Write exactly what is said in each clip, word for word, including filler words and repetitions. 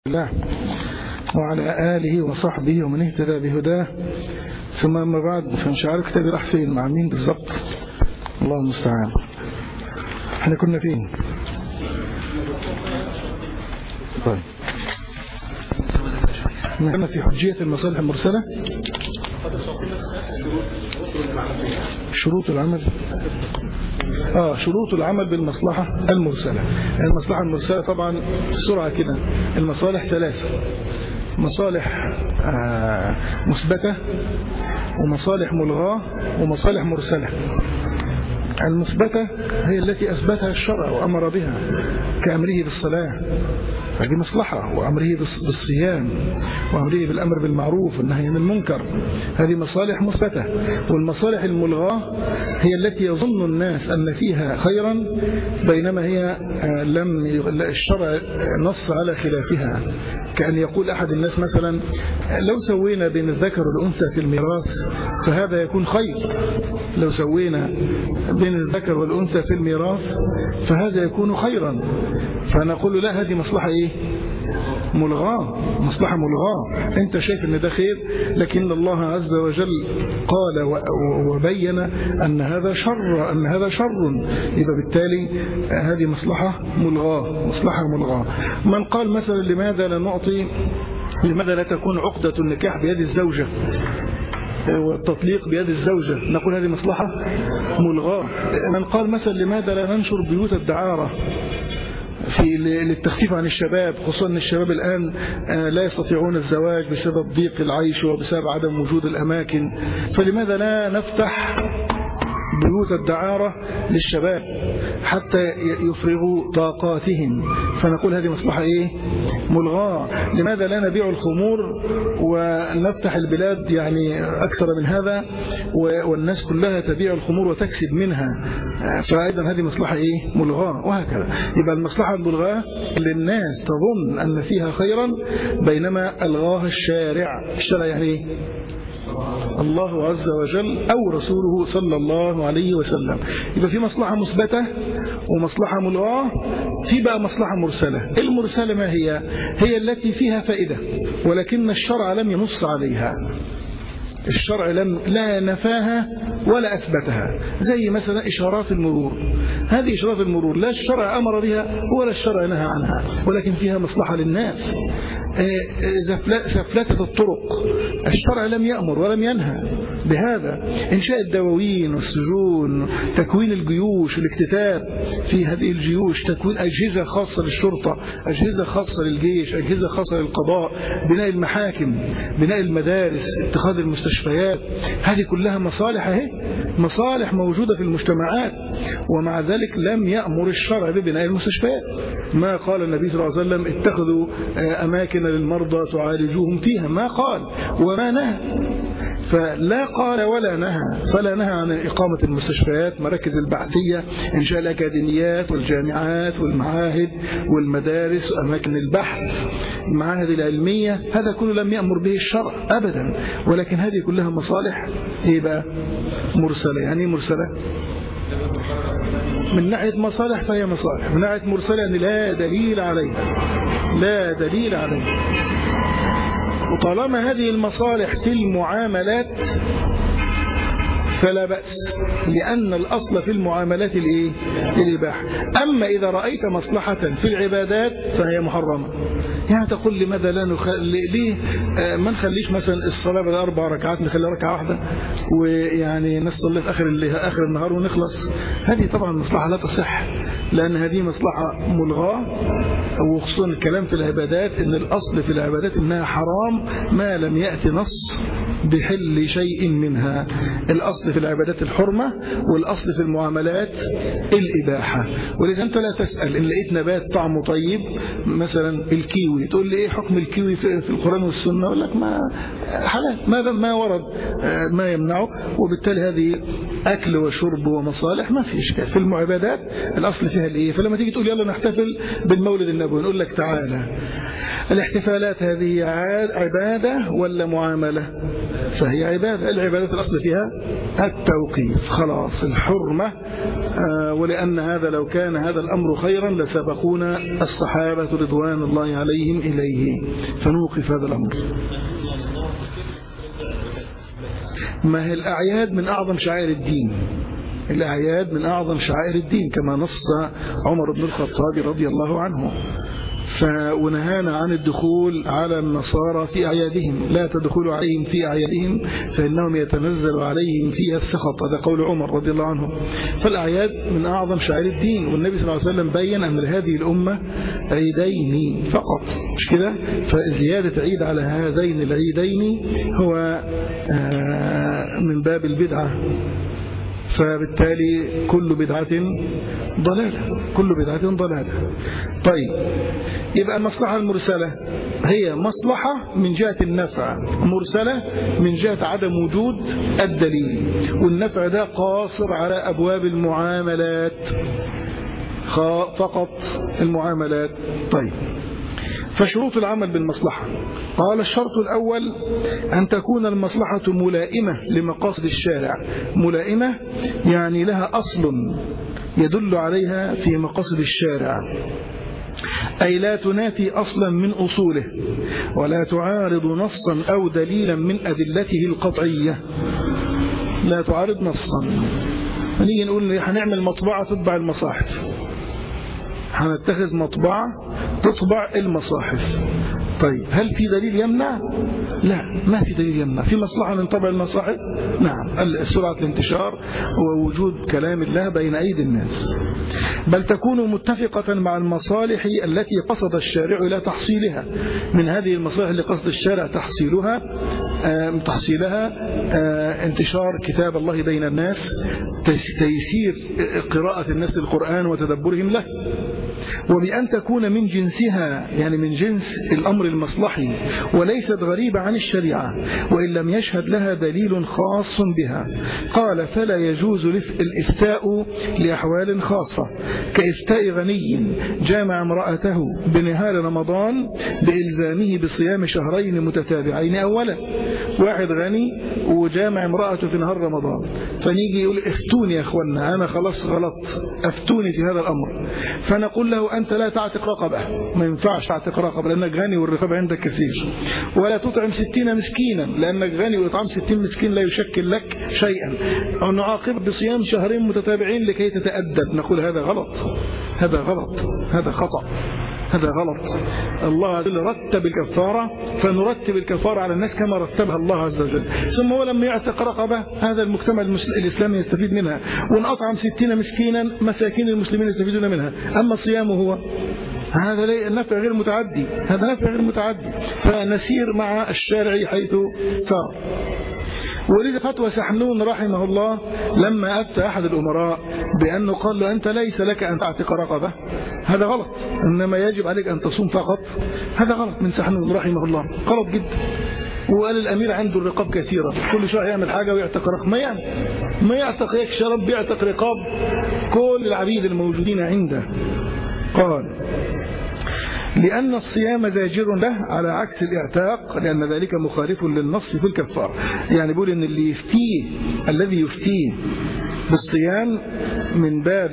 الله وعلى آله وصحبه ومن اهتدى بهداه، ثم أما بعد فمش عارف كتابي راح فين مع مين بالضبط، الله المستعان. احنا كنا فين؟ طيب كنا في حجية المصالح المرسلة، شروط العمل آه شروط العمل بالمصلحة المرسلة. المصلحة المرسلة طبعا بسرعة كده، المصالح ثلاثة: مصالح آه مثبتة، ومصالح ملغاة، ومصالح مرسلة. المثبتة هي التي أثبتها الشرع وأمر بها كأمره بالصلاة، فدي مصلحة، وأمره بالصيام، وأمره بالأمر بالمعروف والنهي عن المنكر، هذه مصالح مثبتة. والمصالح الملغاة هي التي يظن الناس أن فيها خيرا بينما هي لم الشرع نص على خلافها، كأن يقول أحد الناس مثلا: لو سوينا بين الذكر والأنثى في الميراث فهذا يكون خير، لو سوينا بين الذكر والأنثى في الميراث فهذا يكون خيرا. فنقول له: لا، هذه مصلحة إيه؟ ملغاة، مصلحة ملغاة. أنت شايف أن ده خير، لكن الله عز وجل قال وبين أن هذا شر، أن هذا شر، يبقى بالتالي هذه مصلحة ملغاة، مصلحة ملغاة. من قال مثلا: لماذا لا نعطي، لماذا لا تكون عقدة النكاح بيد الزوجة والتطليق بيد الزوجة، نقول هذه مصلحة ملغاة. من قال مثلا: لماذا لا ننشر بيوت الدعارة في للتخفيف عن الشباب، خصوصا أن الشباب الآن لا يستطيعون الزواج بسبب ضيق العيش وبسبب عدم وجود الأماكن، فلماذا لا نفتح بيوت الدعارة للشباب حتى يفرغوا طاقاتهم؟ فنقول هذه مصلحة إيه؟ ملغاة. لماذا لا نبيع الخمور ونفتح البلاد يعني أكثر من هذا والناس كلها تبيع الخمور وتكسب منها؟ فأيضا هذه مصلحة إيه؟ ملغاة، وهكذا. يبقى المصلحة الملغاة للناس تظن أن فيها خيرا بينما ألغاها الشارع. الشارع يعني إيه؟ الله عز وجل أو رسوله صلى الله عليه وسلم. يبقى في مصلحة مثبتة ومصلحة ملغاة، في بقى مصلحة مرسلة. المرسلة ما هي؟ هي التي فيها فائدة ولكن الشرع لم ينص عليها، الشرع لم لا نفاها ولا أثبتها، زي مثلا إشارات المرور. هذه إشارات المرور لا الشرع أمر بها ولا الشرع نهى عنها، ولكن فيها مصلحة للناس. سفلتة الطرق الشرع لم يأمر ولم ينهى بهذا. إنشاء الدواوين والسجون، تكوين الجيوش، الاكتتاب في هذه الجيوش، تكوين أجهزة خاصة للشرطة، أجهزة خاصة للجيش، أجهزة خاصة للقضاء، بناء المحاكم، بناء المدارس، اتخاذ المستشفيات، هذه كلها مصالح، اهي مصالح موجودة في المجتمعات، ومع ذلك لم يأمر الشرع ببناء المستشفيات. ما قال النبي صلى الله عليه وسلم: اتخذوا أماكن للمرضى تعالجوهم فيها، ما قال وما نهى. فلا قال ولا نهى، فلا نهى عن إقامة المستشفيات، مراكز البحثية، إنشاء الأكاديميات والجامعات والمعاهد والمدارس وأماكن البحث، المعاهد العلمية، هذا كله لم يأمر به الشرع أبدا، ولكن هذه كلها مصالح إيه بقى؟ مرسلة. يعني مرسلة من ناحية مصالح فهي مصالح، من ناحية مرسلة يعني لا دليل عليها، لا دليل عليها. وطالما هذه المصالح في المعاملات فلا بأس، لأن الأصل في المعاملات الإيه؟ الإباحة. أما إذا رأيت مصلحة في العبادات فهي محرمة. يعني تقول: لماذا لا نخلي، ليه ما نخليش مثلا الصلاة بدل أربع ركعات نخليها ركعة واحدة، ويعني نصلي في آخر آخر النهار ونخلص؟ هذه طبعا مصلحة لا تصح، لأن هذه مصلحة ملغاة. وخصوصا الكلام في العبادات إن الأصل في العبادات إنها حرام ما لم يأتي نص بحل شيء منها. الأصل في العبادات الحرمة، والأصل في المعاملات الإباحة. ولذا أنت لا تسأل إن لقيت نبات طعمه طيب مثلا الكيوي، تقول لي إيه حكم الكيوي في القرآن والسنة؟ أقول لك ما حلال، ما ما ورد ما يمنعه، وبالتالي هذه أكل وشرب ومصالح، ما في إشكال. في المعبادات الأصل فيها الإيه؟ فلما تيجي تقول يلا نحتفل بالمولد النبوي، نقول لك تعالى، الاحتفالات هذه عبادة ولا معاملة؟ فهي عبادة. العبادة الأصل فيها التوقيف، خلاص الحرمة. آه ولأن هذا لو كان هذا الأمر خيرا لسبقونا الصحابة رضوان الله عليهم إليه، فنوقف هذا الأمر. ما هي الأعياد من أعظم شعائر الدين، الأعياد من أعظم شعائر الدين كما نص عمر بن الخطاب رضي الله عنه، ونهانا عن الدخول على النصارى في أعيادهم، لا تدخلوا عليهم في أعيادهم فإنهم يتنزل عليهم فيها السخط، هذا قول عمر رضي الله عنه. فالأعياد من أعظم شعائر الدين، والنبي صلى الله عليه وسلم بين أن لهذه الأمة عيدين فقط، مش كده؟ فزيادة عيد على هذين العيدين هو من باب البدعة، فبالتالي كل بدعة ضلالة، كل بدعة ضلالة. طيب، يبقى المصلحة المرسلة هي مصلحة من جهة النفع، مرسلة من جهة عدم وجود الدليل، والنفع ده قاصر على أبواب المعاملات فقط، المعاملات. طيب، فشروط العمل بالمصلحة، قال الشرط الأول أن تكون المصلحة ملائمة لمقاصد الشارع. ملائمة يعني لها أصل يدل عليها في مقاصد الشارع، أي لا تنافي أصلا من أصوله ولا تعارض نصا أو دليلا من أدلته القطعية. لا تعارض نصا. نيجي نقول هنعمل مطبعة تطبع المصاحف، هنتخذ مطبعة تطبع المصاحف. طيب، هل في دليل يمنع؟ لا، ما في دليل يمنع. في مصلحة من طبع المصاحف؟ نعم، سرعة الانتشار ووجود كلام الله بين أيدي الناس، بل تكون متفقة مع المصالح التي قصد الشارع إلى تحصيلها. من هذه المصالح اللي قصد الشارع تحصيلها آه تحصيلها آه انتشار كتاب الله بين الناس، تيسير قراءة الناس للقرآن وتدبرهم له، وبأن تكون من جنسها، يعني من جنس الأمر المصلحي، وليست غريبة عن الشريعة وإن لم يشهد لها دليل خاص بها. قال: فلا يجوز الإفتاء لأحوال خاصة، كإفتاء غني جامع امرأته بنهار رمضان بإلزامه بصيام شهرين متتابعين. أولا، واحد غني وجامع امرأته في نهار رمضان، فنيجي يقول: افتوني يا أخوانا، أنا خلاص غلط، افتوني في هذا الأمر. فنقول له: أنت لا تعتق رقبة، ما ينفعش تعتق رقبة لأنك غني والرقبة عندك كثير، ولا تطعم ستين مسكينا لأنك غني وإطعام ستين مسكين لا يشكل لك شيئا، أو نعاقب بصيام شهرين متتابعين لكي تتأدب. نقول: هذا غلط، هذا غلط، هذا خطأ، هذا غلط. الله عز وجل رتب الكفارة، فنرتب الكفارة على الناس كما رتبها الله عز وجل. ثم هو لما يعتق رقبة، هذا المجتمع الإسلامي يستفيد منها، ونأطعم ستين مسكينا، مساكين المسلمين يستفيدون منها. أما صيامه هو هذا نفع غير متعدي، هذا نفع غير متعدي، فنسير مع الشارع حيث سار. ولذا فتوى سحنون رحمه الله لما أفتى أحد الأمراء بأنه قال له: أنت ليس لك أن تعتق رقبة، هذا غلط، إنما يجب عليك أن تصوم فقط، هذا غلط من سحنون رحمه الله، غلط جدا. وقال: الأمير عنده الرقاب كثيرة، كل شوية يعمل حاجة ويعتق رقب، ما يعني ما يعتق يكشرب بيعتق رقاب كل العبيد الموجودين عنده. قال: لأن الصيام زاجر له على عكس الإعتاق، لأن ذلك مخالف للنص في الكفار. يعني بيقول إن اللي يفتيه، الذي يفتيه بالصيام من باب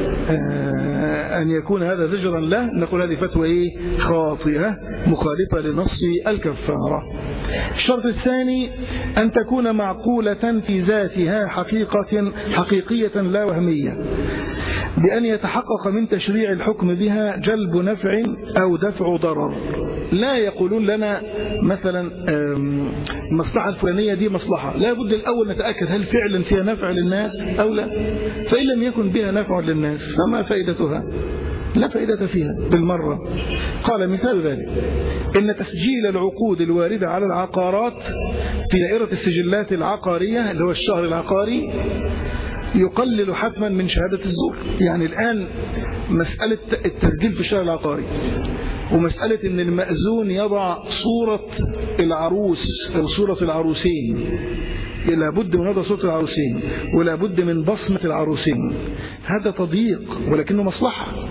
أن يكون هذا زجرا له، نقول هذه فتوى إيه؟ خاطئة مخالفة لنص الكفارة. الشرط الثاني أن تكون معقولة في ذاتها حقيقة حقيقية لا وهمية، بأن يتحقق من تشريع الحكم بها جلب نفع أو دفع ضرر. لا يقولون لنا مثلا المصلحة الفلانية دي مصلحة، لا بد الأول نتأكد هل فعلا فيها نفع للناس أو لا، فإن لم يكن بها نفع للناس فما فائدتها؟ لا فائدة فيها بالمرة. قال: مثال ذلك إن تسجيل العقود الواردة على العقارات في دائرة السجلات العقارية اللي هو الشهر العقاري يقلل حتما من شهادة الزور. يعني الآن مسألة التسجيل في الشهر العقاري ومسألة إن المأذون يضع صورة العروس أو صورة العروسين، لابد من وضع صورة العروسين ولابد من بصمة العروسين، هذا تضييق ولكنه مصلحة.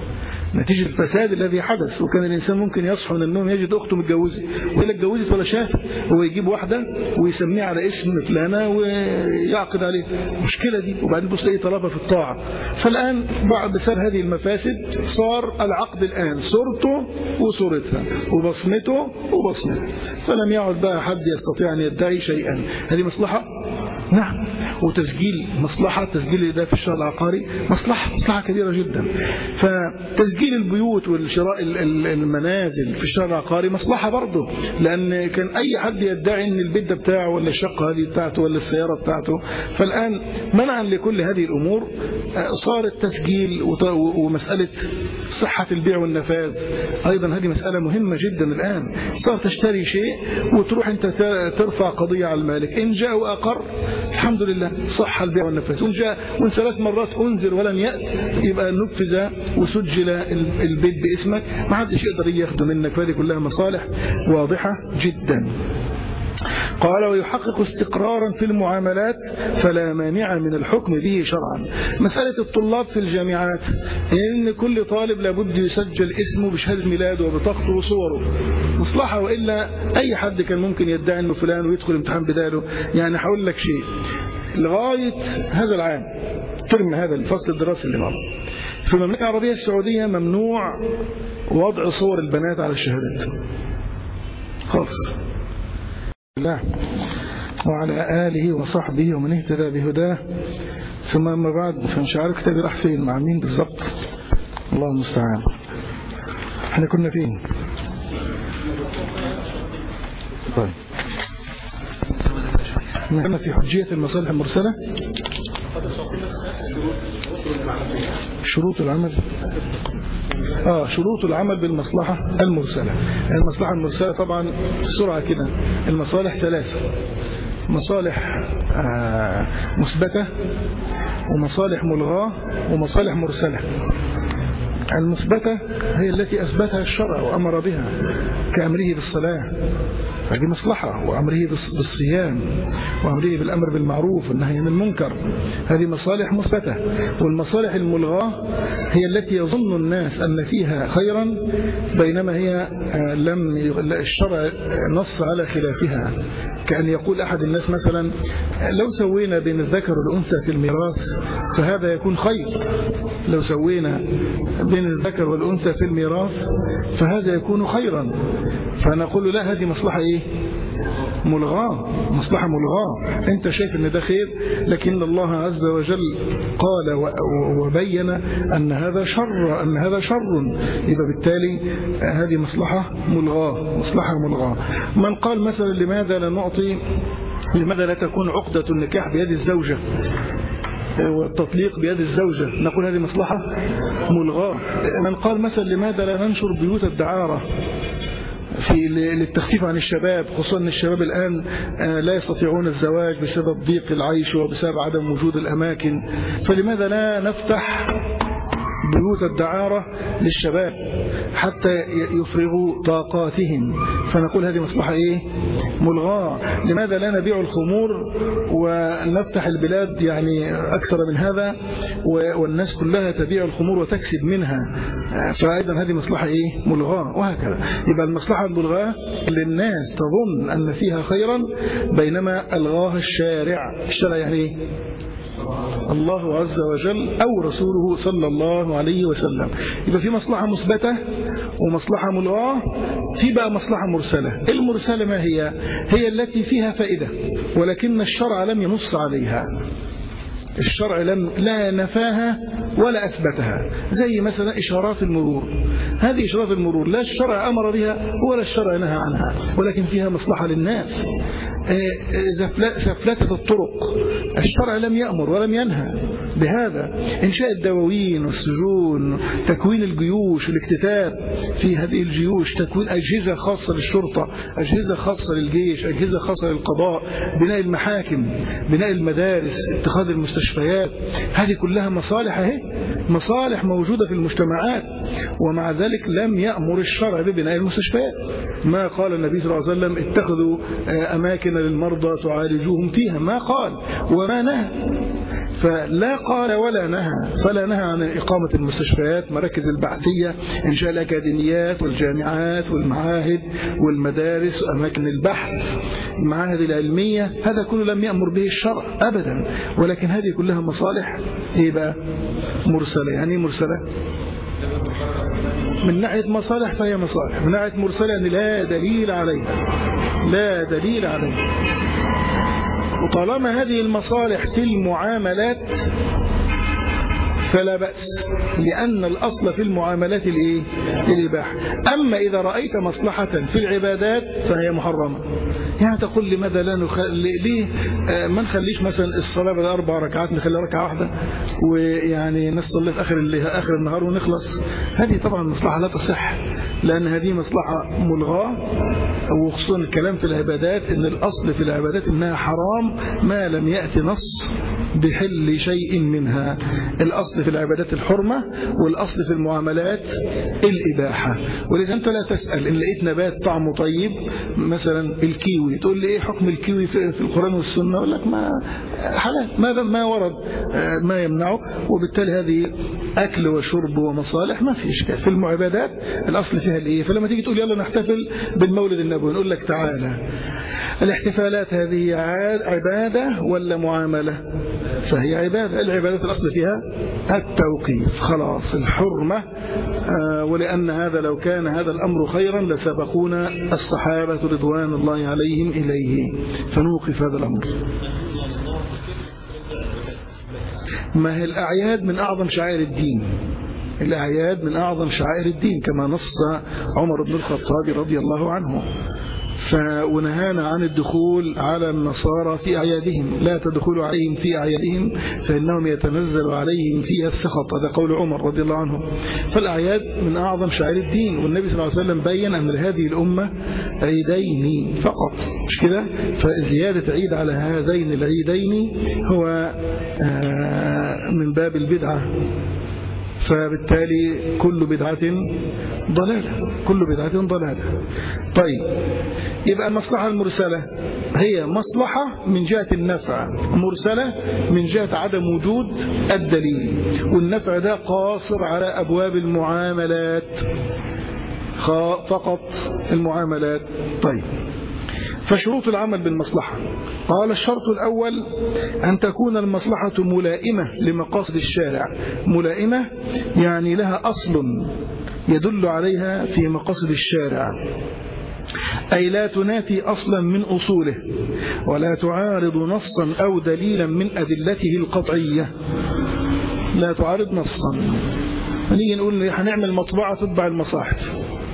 نتيجة الفساد الذي حدث. وكان الإنسان ممكن يصحى من النوم يجد أخته متجوزة وإلا اتجوزت ولا شاف، هو يجيب واحدة ويسميها على اسم فلانة ويعقد عليه المشكلة دي، وبعدين بص ايه طلبها في الطاعة. فالآن بعد سر هذه المفاسد صار العقد الآن صورته وصورتها وبصمته وبصمته، فلم يعد بقى حد يستطيع أن يدعي شيئا. هذه مصلحة؟ نعم. وتسجيل مصلحة، تسجيل ده في الشهر العقاري مصلحة مصلحة كبيرة جدا. فتسجيل البيوت والشراء المنازل في الشهر العقاري مصلحة برضه، لأن كان أي حد يدعي أن البيت ده بتاعه ولا الشقة هذه بتاعته ولا السيارة بتاعته. فالآن منعا لكل هذه الأمور صار التسجيل ومسألة صحة البيع والنفاذ أيضا هذه مسألة مهمة جدا. الآن صار تشتري شيء وتروح أنت ترفع قضية على المالك، إن جاء وأقر الحمد لله صح البيع والنفاذ، وإن جاء وإن ثلاث مرات أنذر ولم يأت يبقى نفذ وسجل البيت باسمك، ما حدش يقدر ياخده منك. فهذه كلها مصالح واضحة جدا. قال ويحقق استقرارا في المعاملات فلا مانع من الحكم به شرعا. مسألة الطلاب في الجامعات إن كل طالب لابد يسجل اسمه بشهادة ميلاده وبطاقته وصوره مصلحة، وإلا أي حد كان ممكن يدعي أنه فلان ويدخل امتحان بداله. يعني هقول لك شيء، لغاية هذا العام ترم هذا الفصل الدراسي اللي مر في المملكة العربية السعودية ممنوع وضع صور البنات على الشهادات خالص. الله وعلى آله وصحبه ومن اهتدى بهداه. ثم أما بعد، فمش عارف كتابي راح فين مع مين بالضبط، الله المستعان. احنا كنا فين؟ طيب كنا في حجية المصالح المرسلة، شروط العمل آه شروط العمل بالمصلحة المرسلة. المصلحة المرسلة طبعا بسرعة كده المصالح ثلاثة: مصالح آه مثبتة ومصالح ملغاة ومصالح مرسلة. المثبتة هي التي أثبتها الشرع وأمر بها كأمره بالصلاة، فدي مصلحة، وأمره بالصيام، وأمره بالأمر بالمعروف والنهي عن المنكر، هذه مصالح مثبتة. والمصالح الملغاة هي التي يظن الناس أن فيها خيرا بينما هي لم الشرع نص على خلافها. كأن يقول أحد الناس مثلا لو سوينا بين الذكر والأنثى في الميراث فهذا يكون خير، لو سوينا بين الذكر والأنثى في الميراث فهذا يكون خيرا. فنقول لا، هذه مصلحة إيه؟ ملغاة، مصلحة ملغاة. أنت شايف أن ده خير، لكن الله عز وجل قال وبين أن هذا شر، أن هذا شر، يبقى بالتالي هذه مصلحة ملغاة، مصلحة ملغاة. من قال مثلا لماذا لا نعطي، لماذا لا تكون عقدة النكاح بيد الزوجة والتطليق بيد الزوجة، نقول هذه مصلحة ملغاة. من قال مثلا لماذا لا ننشر بيوت الدعارة في للتخفيف عن الشباب، خصوصا أن الشباب الآن لا يستطيعون الزواج بسبب ضيق العيش وبسبب عدم وجود الأماكن، فلماذا لا نفتح بيوت الدعارة للشباب حتى يفرغوا طاقاتهم؟ فنقول هذه مصلحة إيه؟ ملغاة. لماذا لا نبيع الخمور ونفتح البلاد يعني أكثر من هذا والناس كلها تبيع الخمور وتكسب منها؟ فأيضا هذه مصلحة إيه؟ ملغاة. وهكذا يبقى المصلحة الملغاة للناس تظن أن فيها خيرا بينما ألغاها الشارع. الشارع يعني إيه؟ الله عز وجل أو رسوله صلى الله عليه وسلم. يبقى في مصلحة مثبتة ومصلحة ملغاة، في بقى مصلحة مرسلة. المرسلة ما هي؟ هي التي فيها فائدة ولكن الشرع لم ينص عليها، الشرع لم لا نفاها ولا أثبتها، زي مثلا إشارات المرور. هذه إشارات المرور لا الشرع أمر بها ولا الشرع نهى عنها، ولكن فيها مصلحة للناس. سفلتة الطرق الشرع لم يأمر ولم ينهى بهذا. إنشاء الدواوين والسجون، تكوين الجيوش والاكتتاب في هذه الجيوش، تكوين أجهزة خاصة للشرطة، أجهزة خاصة للجيش، أجهزة خاصة للقضاء، بناء المحاكم، بناء المدارس، اتخاذ المستشفيات، هذه كلها مصالح اهي، مصالح موجودة في المجتمعات. ومع ذلك لم يأمر الشرع ببناء المستشفيات. ما قال النبي صلى الله عليه وسلم اتخذوا أماكن للمرضى تعالجوهم فيها، ما قال. وما نهى فلا قال ولا نهى، فلا نهى عن إقامة المستشفيات، مراكز البحثية، إنشاء الأكاديميات والجامعات والمعاهد والمدارس وأماكن البحث، المعاهد العلمية، هذا كله لم يأمر به الشرع أبدا، ولكن هذه كلها مصالح إيه بقى؟ مرسلة. يعني مرسلة من ناحية مصالح فهي مصالح، من ناحية مرسلة يعني لا دليل عليها، لا دليل عليها. وطالما هذه المصالح في المعاملات فلا بأس، لأن الأصل في المعاملات الإيه؟ الإباحة. أما إذا رأيت مصلحة في العبادات فهي محرمة. يعني تقول لماذا لا نخل... ليه ما نخليش مثلا الصلاة بدل أربع ركعات نخليها ركعة واحدة، ويعني نصلي في آخر اللي... آخر النهار ونخلص؟ هذه طبعا مصلحة لا تصح، لأن هذه مصلحة ملغاة. وخصوصا الكلام في العبادات إن الأصل في العبادات إنها حرام ما لم يأتي نص بحل شيء منها. الأصل في العبادات الحرمة، والأصل في المعاملات الإباحة. ولذا أنت لا تسأل إن لقيت نبات طعمه طيب مثلا الكيوي، تقول لي إيه حكم الكيوي في القرآن والسنة؟ أقول لك ما حلال، ما ما ورد ما يمنعه، وبالتالي هذه أكل وشرب ومصالح ما في إشكال. في المعبادات الأصل فيها الإيه؟ فلما تيجي تقول يلا نحتفل بالمولد النبوي، نقول لك تعالى، الاحتفالات هذه عبادة ولا معاملة؟ فهي عبادة. العبادات الأصل فيها التوقيف، خلاص الحرمة. آه ولأن هذا لو كان هذا الأمر خيرا لسبقونا الصحابة رضوان الله عليهم إليه، فنوقف هذا الأمر. ما هي الأعياد من أعظم شعائر الدين، الأعياد من أعظم شعائر الدين كما نص عمر بن الخطاب رضي الله عنه. ونهانا عن الدخول على النصارى في أعيادهم، لا تدخلوا عليهم في أعيادهم فإنهم يتنزل عليهم فيها السخط، هذا قول عمر رضي الله عنه. فالأعياد من أعظم شعائر الدين، والنبي صلى الله عليه وسلم بين أن لهذه الأمة عيدين فقط، مش كده؟ فزيادة عيد على هذين العيدين هو من باب البدعة، فبالتالي كل بدعة ضلالة، كل بدعة ضلالة. طيب، يبقى المصلحة المرسلة هي مصلحة من جهة النفع، مرسلة من جهة عدم وجود الدليل، والنفع ده قاصر على أبواب المعاملات فقط، المعاملات. طيب، فشروط العمل بالمصلحة، قال الشرط الأول أن تكون المصلحة ملائمة لمقاصد الشارع. ملائمة يعني لها أصل يدل عليها في مقاصد الشارع، أي لا تنافي أصلا من أصوله، ولا تعارض نصا أو دليلا من أدلته القطعية. لا تعارض نصا. نيجي نقول هنعمل مطبعة تطبع المصاحف،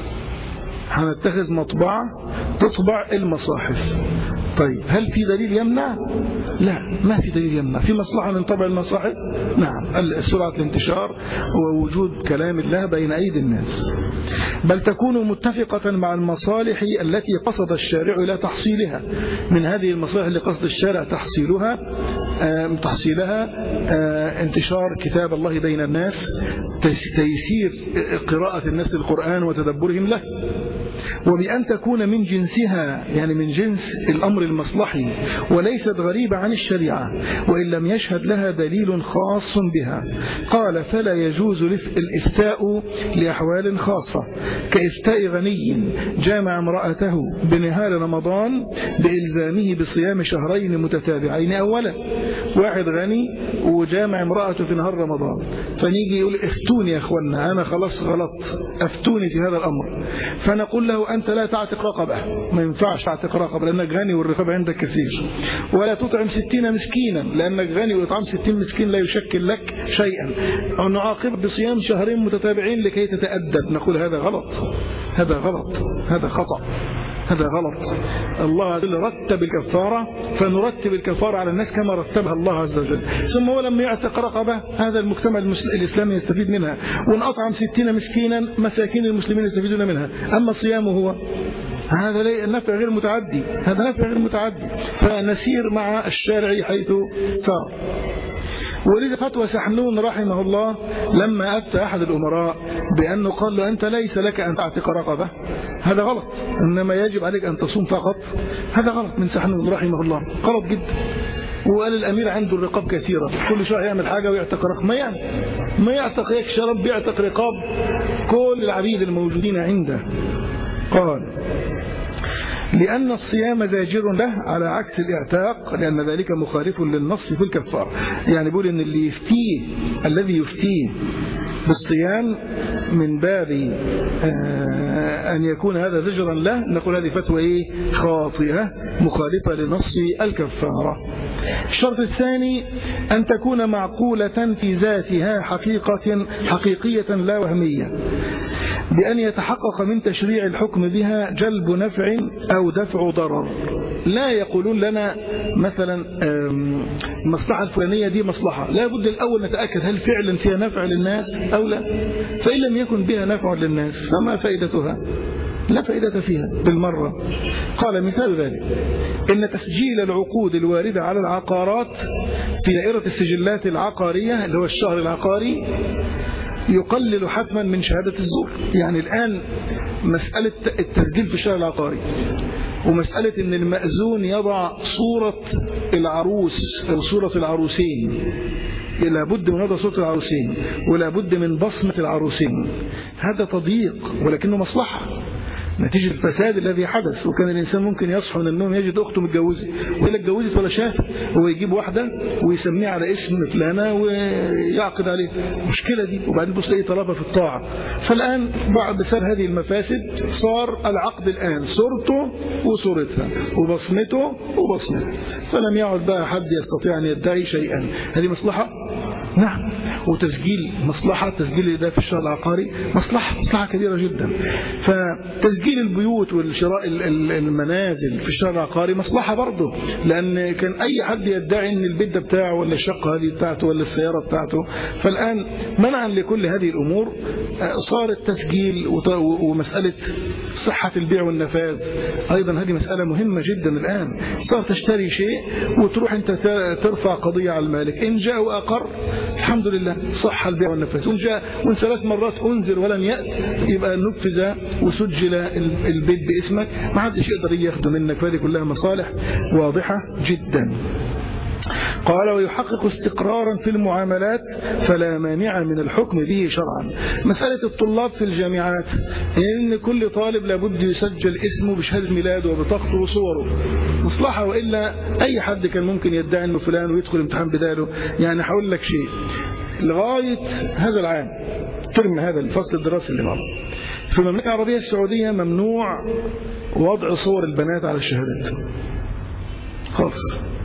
هنتخذ مطبعة تطبع المصاحف. طيب، هل في دليل يمنع؟ لا، ما في دليل يمنع. في مصلحة من طبع المصاحف؟ نعم، سرعة الانتشار ووجود كلام الله بين أيدي الناس، بل تكون متفقة مع المصالح التي قصد الشارع إلى تحصيلها. من هذه المصالح اللي قصد الشارع تحصيلها آه تحصيلها آه انتشار كتاب الله بين الناس، تيسير قراءة الناس للقرآن وتدبرهم له، وبأن تكون من جنسها، يعني من جنس الأمر المصلحي، وليست غريبة عن الشريعة وإن لم يشهد لها دليل خاص بها. قال: فلا يجوز الإفتاء لأحوال خاصة، كإفتاء غني جامع امرأته بنهار رمضان بإلزامه بصيام شهرين متتابعين. أولا، واحد غني وجامع امرأته في نهار رمضان، فنيجي يقول افتوني يا أخوانا، أنا خلاص غلط، افتوني في هذا الأمر، فنقول له أنت لا تعتق رقبة، ما ينفعش تعتق رقبة لأنك غني والرقبة عندك كثير، ولا تطعم ستين مسكينا لأنك غني وإطعام ستين مسكين لا يشكل لك شيئا، أو نعاقب بصيام شهرين متتابعين لكي تتأدب. نقول هذا غلط، هذا غلط، هذا خطأ، هذا غلط. الله عز وجل رتب الكفارة، فنرتب الكفارة على الناس كما رتبها الله عز وجل. ثم هو لما يعتق رقبة هذا المجتمع الإسلامي يستفيد منها، ونأطعم ستين مسكينا مساكين المسلمين يستفيدون منها. أما صيامه هو هذا نفع غير متعدي، هذا نفع غير متعدي، فنسير مع الشارع حيث سار. ولذا فتوى سحنون رحمه الله لما أفتى أحد الأمراء بأنه قال له أنت ليس لك أن تعتق رقبة، هذا غلط، إنما يجب عليك أن تصوم فقط، هذا غلط من سحنون رحمه الله، غلط جدا. وقال الأمير عنده الرقاب كثيرة، كل شوية يعمل حاجة ويعتق رقاب، ما يعمل ما يعتق يكشى رب يعتق رقاب كل العبيد الموجودين عنده. قال لأن الصيام زاجر له على عكس الإعتاق، لأن ذلك مخالف للنص في الكفارة. يعني بيقول إن اللي يفتيه الذي يفتيه بالصيام من باب أن يكون هذا زجرا له، نقول هذه فتوى إيه؟ خاطئة مخالفة لنص الكفارة. الشرط الثاني أن تكون معقولة في ذاتها حقيقة حقيقية لا وهمية، بأن يتحقق من تشريع الحكم بها جلب نفع أو دفع ضرر. لا يقولون لنا مثلا المصلحة الفلانية دي مصلحة، لا بد الأول نتأكد هل فعلا فيها نفع للناس أو لا، فإن لم يكن بها نفع للناس فما فائدتها؟ لا فائدة فيها بالمرة. قال مثال ذلك إن تسجيل العقود الواردة على العقارات في دائرة السجلات العقارية اللي هو الشهر العقاري يقلل حتما من شهادة الزور. يعني الآن مسألة التسجيل في الشهر العقاري ومسألة إن المأذون يضع صورة العروس أو صورة العروسين، لابد من وضع صورة العروسين ولابد من بصمة العروسين، هذا تضييق ولكنه مصلحة نتيجة الفساد الذي حدث. وكان الإنسان ممكن يصحو من النوم يجد أخته متجوزة وإلا اتجوزت ولا شاف، هو يجيب واحدة ويسميها على اسم فلانة ويعقد عليه، مشكلة دي. وبعدين بص ايه طلبها في الطاعة. فالآن بعد بسبب هذه المفاسد صار العقد الآن صورته وصورتها وبصمته وبصمته، فلم يعد بقى حد يستطيع أن يدعي شيئا. هذه مصلحة؟ نعم. وتسجيل مصلحة، تسجيل ده في الشهر العقاري مصلحة مصلحة كبيرة جدا. فتسجيل البيوت والشراء المنازل في الشهر العقاري مصلحة برضه، لأن كان أي حد يدعي أن البيت ده بتاعه ولا الشقة هذه بتاعته ولا السيارة بتاعته. فالآن منعا لكل هذه الأمور صار التسجيل ومسألة صحة البيع والنفاذ أيضا هذه مسألة مهمة جدا. الآن صار تشتري شيء وتروح أنت ترفع قضية على المالك، إن جاء وأقر الحمد لله صح البيع والنفاذ، وإن جاء وإن ثلاث مرات أنذر ولم يأت يبقى نفذ وسجل البيت باسمك، ما حدش يقدر ياخده منك. فهذه كلها مصالح واضحة جدا. قال ويحقق استقرارا في المعاملات فلا مانع من الحكم به شرعا. مسألة الطلاب في الجامعات إن كل طالب لابد يسجل اسمه بشهادة ميلاده وبطاقته وصوره، مصلحة، وإلا أي حد كان ممكن يدعي أنه فلان ويدخل امتحان بداله. يعني هقول لك شيء، لغاية هذا العام ترم هذا الفصل الدراسي اللي مر في المملكة العربية السعودية ممنوع وضع صور البنات على الشهادات خالص.